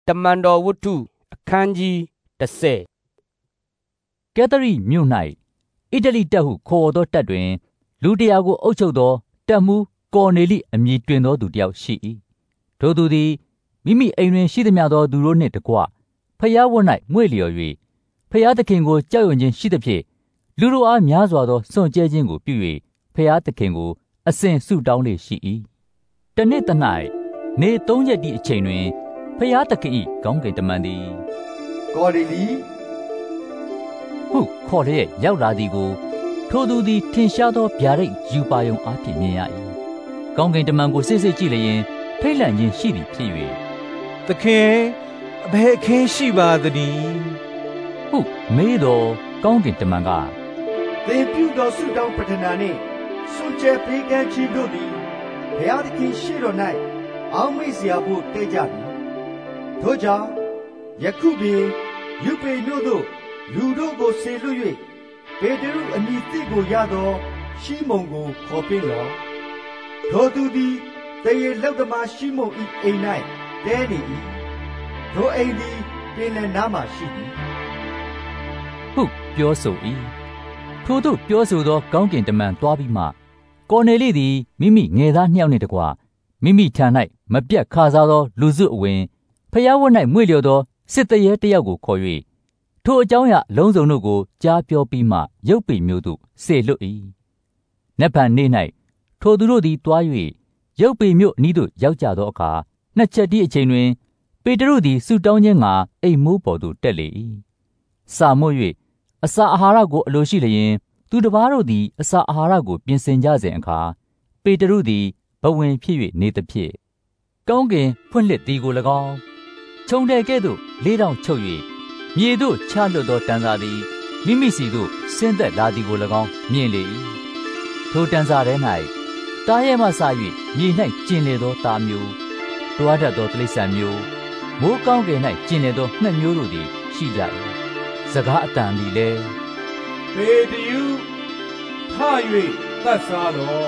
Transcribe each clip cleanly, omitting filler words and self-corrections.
တမန်တော်ဝတ္ထုအခန်းကြီး30 ကဲသရိမြို့၌အီတလီတပ်ဟုခေါ်သောတပ်တွင်လူတရာကိုအုပ်ချုပ်သောတပ်မှူးကော်နေလိအမည်တွင်သောသူတစ်ယောက်ရှိ၏ထိုသူသည်မိမိအိမ်တွင်ရှိသမျှသောသူတို့နှင့်တကွဖျားဝတ်၌မွေ့လျော်၍ဖျားသခင်ကိုကြောက်ရွံ့ခြင်းရှိသဖြင့်လူတို့အားများစွာသောစွန့်ကြဲခြင်းကိုပြု၍ဖျားသခင်ကိုအစဉ်ဆုတောင်းလေရှိ၏တနေ့တ၌နေ3ရက်သည့်အချိန်တွင်ဖျားသခင်၏ကောင်းကင်တမန်သည်ကော်နေလိဟုခေါ်လျက်ရောက်လာသည်ကိုထိုသူသည်ထင်ရှားသောဗျာဒိတ်ယူပါယုံအားဖြင့်မြင်ရ၏ကောင်းကင်တမန်ကိုစစ်စစ်ကြည့်လျင်ထိတ်လန့်ခြင်းရှိသည်ဖြစ်၍သခင်အဘယ်အခင်းရှိပါသနည်းဟုမေးတော်ကောင်းကင်တမန်ကသင်ပြုသောဆုတောင်းပတနာနှင့်စွန့်ကြဲပေးကမ်းခြင်းတို့သည်ဘုရားသခင်ရှေ့တော်၌အောက်မေ့စရာဖို့တည်ကြပြီထို့ကြောင့်ယခုပင်ယူပေမြို့သို့လူတို့ကိုဆေလွတ်၍ပေတရုအမည်သစ်ကိုရသောရှီမုန်ကိုခေါ်ပင့်လော့ထိုသူသည်တရေလောက်သမားရှီမုန်၏အိမ်၌တဲနေ၏ထိုအိမ်သည်ပင်လယ်နားမှရှိသည်ဟုပြောဆို၏ထိုသို့ပြောဆိုသောကောင်းကင်တမန်သွားပြီးမှကော်နေလိသည်မိမိငယ်သား2ယောက်နှင့်တကွမိမိထံ၌မပြတ်ခါစားသောလူစုအဝင်ဖျားဝတ်၌မွေ့လျော်သောစစ်တရေတစ်ယောက်ကိုခေါ်၍ထိုအကြောင်းအရာအလုံးစုံတို့ကိုကြားပြောပြီးမှရုပ်ပေမြို့သို့ဆေလွတ်၏နက်ဖြန်နေ့၌ထိုသူတို့သည်တွား၍ရုပ်ပေမြို့အနီးသို့ရောက်ကြသောအခါနှစ်ချက်တည်းအချိန်တွင်ပေတရုသည်ဆုတောင်းခြင်းငှာအိမ်မိုးပေါ်သို့တက်လေ၏စာမို့၍အစာအာဟာရကိုအလိုရှိလျင်သူတစ်ပါးတို့သည်အစာအာဟာရကိုပြင်ဆင်ကြစဉ်အခါပေတရုသည်ဘဝင်ဖြစ်၍နေသဖြင့်ကောင်းကင်ဖွင့်လှစ်သည်ကို၎င်းခြုံတယ်ကဲ့သို့လေးတောင်ချုပ်၍မြေသို့ချလွတ်သောတန်စာသည်မိမိစီသို့ဆင်းသက်လာသည်ကို၎င်းမြင်လေ၏ထိုတန်စာထဲ၌တားရဲမှစ၍မြေ၌ကျင်လေသောသားမျိုးတွားတတ်သောတိရစ္ဆာန်မျိုးမိုးကောင်းကင်၌ကျင်လေသောငှက်မျိုးတို့သည်ရှိကြ၏စကားအတန်သည်လည်းပေတရုထ၍သတ်စားလော့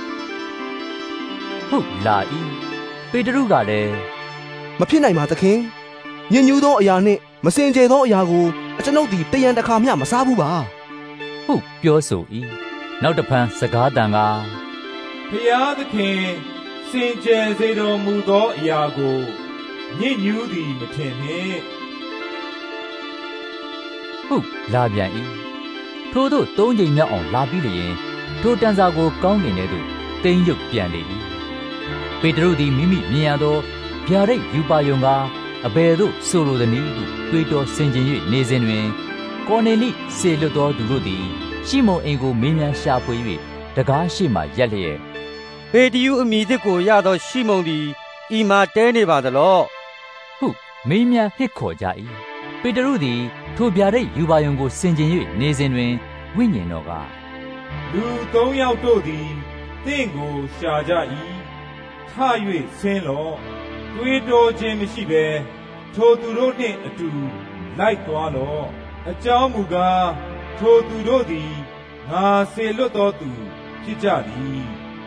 ဟုတ်လာ၏ပေတရုကလည်းမဖြစ်နိုင်ပါသခင်ညဉ့်ညူးသောအရာနှင့်မစင်ကြယ်သောအရာကိုအကျွန်ုပ်သည်တယံတစ်ခါမျှမစားဘူးပါဟုတ်ပြောဆို၏နောက်တစ်ဖန်စကားတန်ကဖျားသခင်စင်ကြယ်စေတော်မူသောအရာကိုညဉ့်ညူးသည်မထင်နှင့်ဟုတ်လာပြန်၏ထို့သို့3ကြိမ်မြောက်အောင်လာပြီးလျင်ထိုတန်စာကိုကောင်းကင်ထဲသို့တိမ်ရုပ်ပြန်လေ၏ပေတရုသည်မိမိမြင်ရသောဗျာဒိတ်ယူပါယုံကအဘယ်သို့ဆိုလိုသည်နည်းဟုတွေးတောဆင်ခြင်၍နေစဉ်တွင်ကော်နေလိဆေလွတ်သောသူတို့သည်ရှီမုန်အိမ်ကိုမင်းများရှာဖွေ၍တကားရှိမှရက်လျက်ပေတရုအမည်သစ်ကိုရသောရှီမုန်သည်ဤမှာတဲနေပါသလောဟုမင်းများဟစ်ခေါ်ကြ၏ပေတရုသည်ထိုဗျာဒိတ်ယူပါယုံကိုဆင်ခြင်၍နေစဉ်တွင်ဝိညာဉ်တော်ကလူ3ယောက်တို့သည်သင်ကိုရှာကြ၏ထ၍ဆင်းလော့တွေးတောခြင်းမရှိဘဲထိုသူတို့နှင့်အတူလိုက်သွားလော့အကြောင်းမူကားထိုသူတို့သည်ငါစေလွတ်သောသူဖြစ်ကြသည်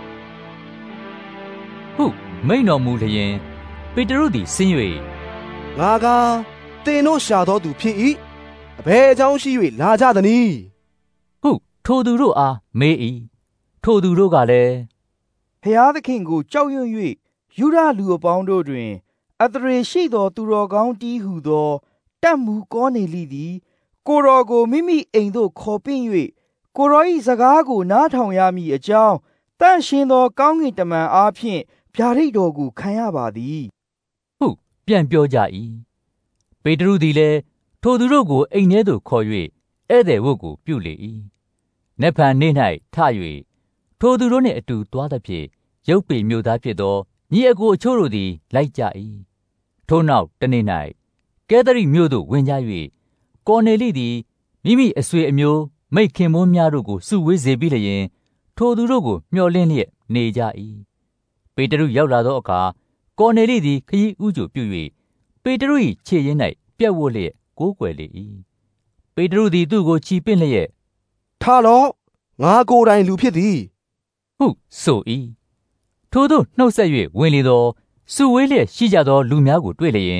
ဟုမိန့်တော်မူလျင်ပေတရုသည်ဆင်း၍ငါကသင်တို့ရှာသောသူဖြစ်၏အဘယ်အကြောင်းရှိ၍လာကြသနည်းဟုထိုသူတို့အားမေး၏ထိုသူတို့ကလည်းဖျားသခင်ကိုကြောက်ရွံ့၍ယူဒလူအပေါင်းတို့တွင်အသရေရှိသောသူတော်ကောင်းတည်းဟုသောတပ်မှူးကောနေလိသည်ကိုတော်ကိုမိမိအိမ်သို့ခေါ်ပင့်၍ကိုတော်၏စကားကိုနားထောင်ရမည်အကြောင်းတန့်ရှင်းသောကောင်းကင်တမန်အားဖြင့်ဗျာဒိတ်တော်ကိုခံရပါသည်ဟုပြန်ပြောကြ၏ပေတရုသည်လည်းထိုသူတို့ကိုအိမ်ထဲသို့ခေါ်၍ဧည့်သည်ဝတ်ကိုပြုလေ၏နက်ဖြန်နေ့၌ထ၍ထိုသူတို့နှင့်အတူသွားသဖြင့်ရုပ်ပေမြို့သားဖြစ်သောညီအကိုအချို့တို့သည်လိုက်ကြ၏ထို့နောက်တနေ့၌ကဲသရိမြို့သို့ဝင်ကြ၍ကော်နေလိသည်မိမိအဆွေအမျိုးမိတ်ခင်မွန်းများတို့ကိုစုဝေးစေပြီးလျင်ထိုသူတို့ကိုမျှော်လင့်လျက်နေကြ၏ပေတရုရောက်လာသောအခါကော်နေလိသည်ခရီးဥကြိုပြု၍ပေတရု၏ခြေရင်း၌ပြက်ဝတ်လျက်ကိုးကွယ်လေ၏ပေတရုသည်သူ့ကိုချီပင့်လျက်ထလော့ငါကိုယ်တိုင်လူဖြစ်သည်ဟုဆို၏ထို့သို့နှုတ်ဆက်၍ဝင်လေသောစုဝေးလျက်ရှိကြသောလူများကိုတွေ့လျင်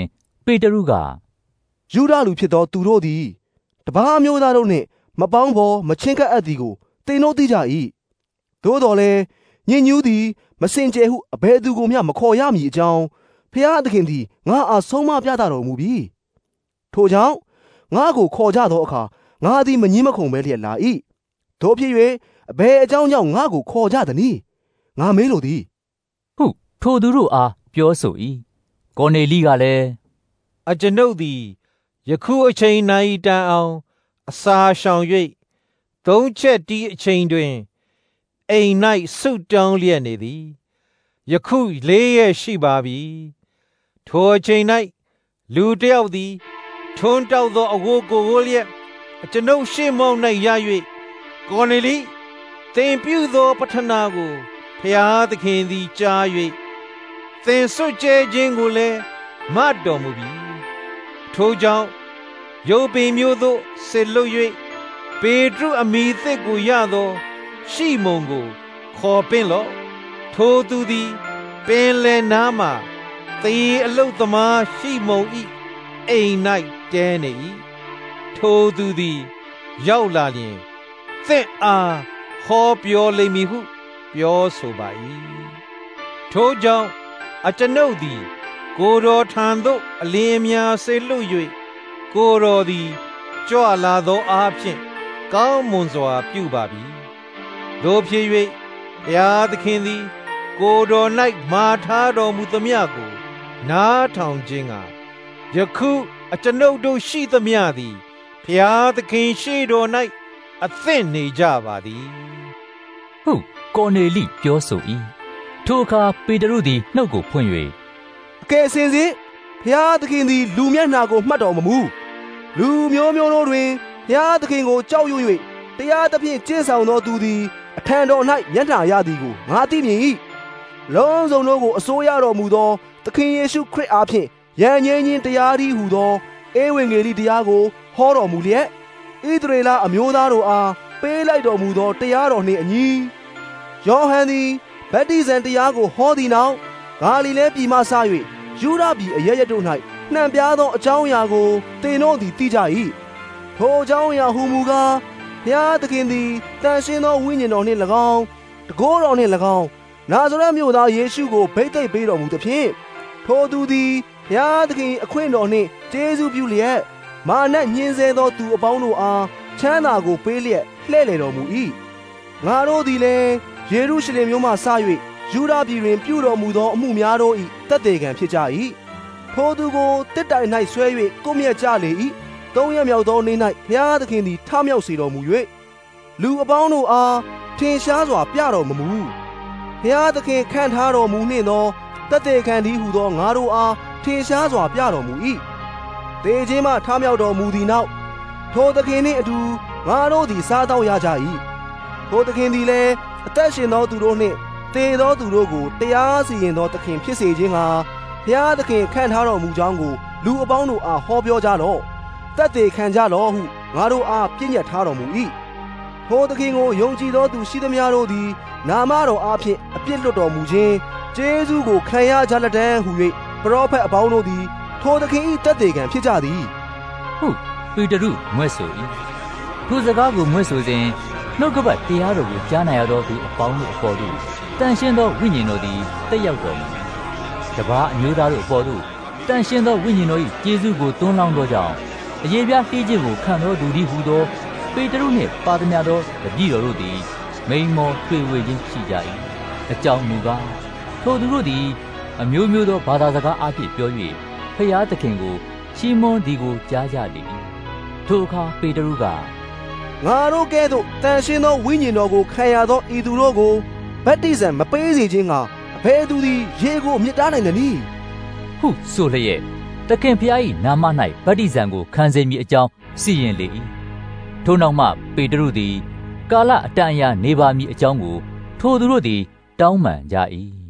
ပေတရုကယူဒလူဖြစ်သောသူတို့သည်တပါးမျိုးသားတို့နှင့်မပေါင်းဖော်မချင်းကပ်အပ်သည်ကိုသင်တို့သိကြ၏သို့တော်လည်းညင်ညူးသည်မစင်ကြယ်ဟုအဘယ်သူကိုမျှမခေါ်ရမည်အကြောင်းဖျားသခင်သည်ငါအားဆုံးမပြသတော်မူပြီထိုကြောင့်ငါကိုခေါ်ကြသောအခါငါသည်မငြင်းမခုန်ပဲလျက်လာ၏တို့ဖြစ်၍အဘယ်အကြောင်းကြောင့်ငါကိုခေါ်ကြသနည်းငါမေးလိုသည်ဟုထိုသူတို့အားပြောဆို၏ကိုနေလိကလည်းအကျွန်ုပ်သည်ယခုအချိန်နိုင်တန်အောင်အစာရှောင်၍သုံးချက်တီးအချိန်တွင်အိမ်၌ဆုတောင်းလျက်နေသည်ယခု4 ရက်ရှိပါပြီထိုအချိန်၌လူတစ်ယောက်သည်ထွန်းတောက်သောအဝတ်ကိုဝတ်လျက်အကျွန်ုပ်ရှေ့မောက်၌ရ၍ကိုနေလိသင်ပြုသောပဌနာကိုဖျားသခင်သည်ကြား၍သင်စွတ်ကြဲခြင်းကိုလည်းမတ်တော်မူပြီထိုကြောင့်ယိုပင်မျိုးသို့ဆေလွတ်၍ပေတရုအမိသစ်ကိုရသောရှိမုန်ကိုခေါ်ပင့်လော့ထိုသူသည်ပင်လယ်နားမှသေအလုတ်သမားရှိမုန်၏အိမ်၌တဲနေ၏ထိုသူသည်ရောက်လာလျင်သင်အားဟောပြောလိမ့်မည်ဟုပြောဆိုပါ၏ထိုကြောင့်အကျွန်ုပ်သည်ကိုယ်တော်ထံသို့အလင်းများဆေလွတ်၍ကိုယ်တော်သည်ကြွလာသောအားဖြင့်ကောင်းမွန်စွာပြုပါပြီတို့ဖြစ်၍ဘုရားသခင်သည်ကိုယ်တော်၌မာထားတော်မူသမျှကိုနားထောင်ခြင်းကယခုအကျွန်ုပ်တို့ရှိသမျှသည်ဘုရားသခင်ရှေ့တော်၌အသင့်နေကြပါသည်ဟုကိုနေလိပြောဆို၏ထိုအခါပေတရုသည်နှုတ်ကိုဖွင့်၍အကယ်စင်စစ်ဘုရားသခင်သည်လူမျက်နှာကိုမှတ်တော်မမူလူမျိုးမျိုးတို့တွင်ဘုရားသခင်ကိုကြောက်ရွံ့၍တရားသဖြင့်ကျင့်ဆောင်သောသူသည်အထံတော်၌မျက်နှာရသည်ကိုငါသိမြင်၏လုံးစုံတို့ကိုအစိုးရတော်မူသောသခင်ယေရှုခရစ်အားဖြင့်ယဉ်ကျေးခြင်းတရားသည်ဟူသောဧဝံဂေလိတရားကိုဟောတော်မူလျက်ဣသရေလအမျိုးသားတို့အားပေးလိုက်တော်မူသောတရားတော်နှင့်အညီယောဟန်သည်ဗတ္တိဇံတရားကိုဟောသည့်နောက်ဂါလိလဲပြည်မှစ၍ယူဒပြည်အရပ်ရပ်တို့၌နှံပြားသောအကြောင်းအရာကိုသင်တို့သည်သိကြ၏ထိုအကြောင်းအရာဟူမူကားဘုရားသခင်သည်တန်ရှင်းသောဝိညာဉ်တော်နှင့်၎င်းတကိုးတော်နှင့်၎င်းနာဇရက်မြို့သားယေရှုကိုဗိတ်သိက်ပေးတော်မူသဖြင့်ထိုသူသည်ဘုရားသခင်အခွင့်တော်နှင့်ကျေးဇူးပြုလျက်မာနညှင်းဆဲသောသူအပေါင်းတို့အားချမ်းသာကိုပေးလျက်လှည့်လည်တော်မူ၏ငါတို့သည်လည်းယေရုရှလင်မြို့မှစ၍ယူဒပြည်တွင်ပြုတော်မူသောအမှုများတို့၏တသက်ခံဖြစ်ကြ၏ထိုသူကိုတစ်တိုင်၌ဆွဲ၍ကိုမြတ်ကြလေ၏3 ရက်မြောက်သောနေ့၌ဘုရားသခင်သည်ထမြောက်စေတော်မူ၍လူအပေါင်းတို့အားထင်ရှားစွာပြတော်မမူဘုရားသခင်ခန့်ထားတော်မူနှင့်သောတသက်ခံသည်ဟုသောငါတို့အားထင်ရှားစွာပြတော်မူ၏သေခြင်းမှထမြောက်တော်မူသည့်နောက်ထိုသခင်နှင့်အတူငါတို့သည်စားသောက်ရကြ၏ထိုသခင်သည်လည်းအသက်ရှင်သောသူတို့နှင့်သေသောသူတို့ကိုတရားစီရင်သောသခင်ဖြစ်စေခြင်းဟာဘုရားသခင်ခန့်ထားတော်မူကြောင်းကိုလူအပေါင်းတို့အားဟောပြောကြလော့သက်သေခံကြလော့ဟုငါတို့အားပြည့်ညတ်ထားတော်မူ၏ထိုသခင်ကိုယုံကြည်သောသူရှိသမျှတို့သည်နာမတော်အားဖြင့်အပြစ်လွတ်တော်မူခြင်းကျေးဇူးကိုခံရကြလက်တန်းဟု၍ပရောဖက်အပေါင်းတို့သည်ထိုသခင်၏သက်သေခံဖြစ်ကြသည်ဟုပေတရုမွဲ့ဆို၏ထိုစကားကိုမွဲ့ဆိုစဉ်နှုတ်ကပတ်တရားတော်ကိုကြားနာရသောသူအပေါင်းတို့အပေါ်သို့တန်ရှင်းသောဝိညာဉ်တော်သည်တက်ရောက်တော်မူတပါးအမျိုးသားတို့အပေါ်သို့တန်ရှင်းသောဝိညာဉ်တော်၏ကျေးဇူးကိုတွန်းလောင်းသောကြောင့်အယေပြားလှေးခြင်းကိုခံသောသူသည်ဟူသောပေတရုနှင့်ပါသမျှသောတပည့်တော်တို့သည်မိန်မောတွေ့ဝေခြင်းရှိကြ၏အကြောင်းမူကားထိုသူတို့သည်အမျိုးမျိုးသောဘာသာစကားအားဖြင့်ပြော၍ဖျားသခင်ကိုချီးမွမ်းသည်ကိုကြားကြလေ၏ထိုအခါပေတရုကငါတို့ကဲ့သို့တန်ရှင်းသောဝိညာဉ်တော်ကိုခံရသောဤသူတို့ကိုဗတ္တိဇံမပေးစေခြင်းကအဘယ်သူသည်ရေကိုမြစ်တားနိုင်သနည်းဟုဆိုလျက်သခင်ဖျား၏နာမ၌ဗတ္တိဇံကိုခံစေမည်အကြောင်းစီရင်လေ၏ထိုနောက်မှပေတရုသည်ကာလအတန်အရာနေပါမည်အကြောင်းကိုထိုသူတို့သည်တောင်းပန်ကြ၏